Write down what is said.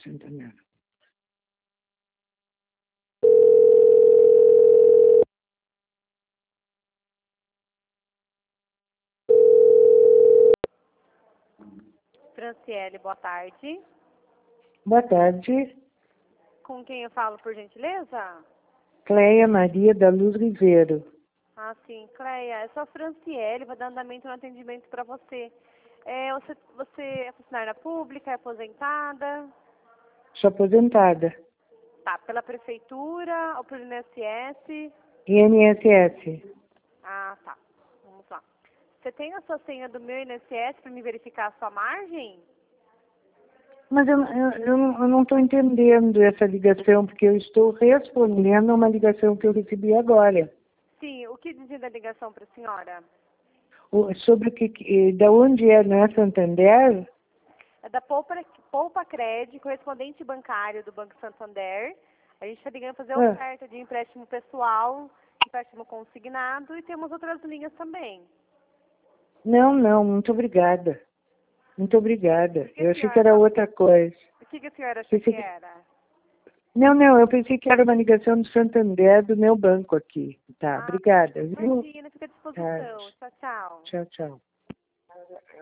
Santander. Franciele, boa tarde. Boa tarde. Com quem eu falo, por gentileza? Cleia Maria da Luz Ribeiro. Ah, sim, Cleia. Eu sou a Franciele, vou dar andamento no atendimento para você. Você é funcionária pública, é aposentada? Sou aposentada. Tá, pela prefeitura ou pelo INSS? INSS. Ah, tá. Vamos lá. Você tem a sua senha do meu INSS para me verificar a sua margem? Mas eu não estou entendendo essa ligação, porque eu estou respondendo a uma ligação que eu recebi agora. Sim, o que dizia da ligação para a senhora? Sobre o que, da onde é, não é Santander? É da Poupa Cred, correspondente bancário do Banco Santander. A gente está ligando para fazer oferta de empréstimo pessoal, empréstimo consignado e temos outras linhas também. Não, muito obrigada. Muito obrigada. Eu achei que era senhora outra coisa. O que a senhora achou que era? Não, eu pensei que era uma ligação do Santander do meu banco aqui. Tá, obrigada. Viu? Imagina, fica à disposição. Tchau, tchau. Tchau.